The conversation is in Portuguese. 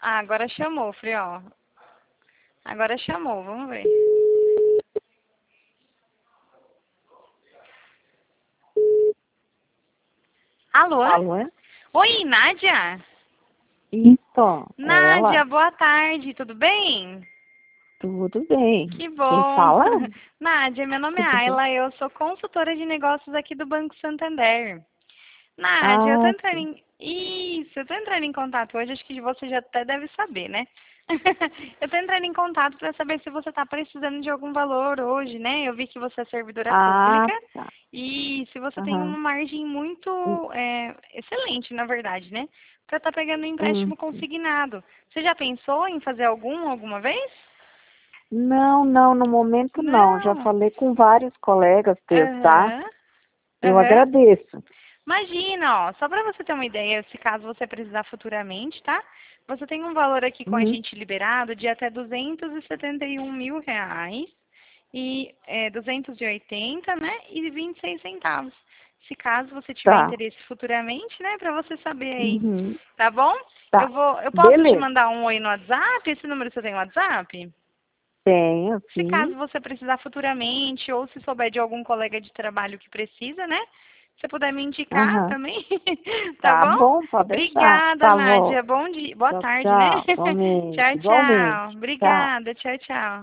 Ah, agora chamou, Frió. Agora chamou, vamos ver. Alô? Alô? Oi, Nádia? Isso, Nádia, ela. boa tarde, tudo bem? Tudo bem. Que Quem bom. fala? Nádia, meu nome é Ayla, eu sou consultora de negócios aqui do Banco Santander. Nádia, eu tô Ah, entrando sim. em... Isso, eu tô entrando em contato hoje, acho que você já até deve saber, né? Eu tô entrando em contato para saber se você tá precisando de algum valor hoje, né? Eu vi que você é servidora Ah, pública tá. e se você tem uma Aham. margem muito excelente, na verdade, né? Para estar pegando um empréstimo Sim. consignado. Você já pensou em fazer alguma vez? Não, não, no momento não. Já Não. falei com vários colegas teus, tá? Aham. Eu Aham. agradeço. Imagina, ó, só para você ter uma ideia, se caso você precisar futuramente, tá? Você tem um valor aqui com a Uhum. gente liberado de até R$ 271.000 e 280, né? E 26 centavos. Se caso você tiver Tá. interesse futuramente, né, para você saber aí, Uhum. tá bom? Tá. Eu posso te Beleza. mandar um oi no WhatsApp? Esse número você tem WhatsApp? Tenho, Se caso sim. você precisar futuramente ou se souber de algum colega de trabalho que precisa, né? Se puder me indicar Aham. também, tá Tá bom? bom, pode deixar. Obrigada, Tá bom. Nádia. Bom dia, boa Tchau, tarde, né? tchau. Igualmente. Tchau, Igualmente. tchau. Tchau. Obrigada, tchau, tchau.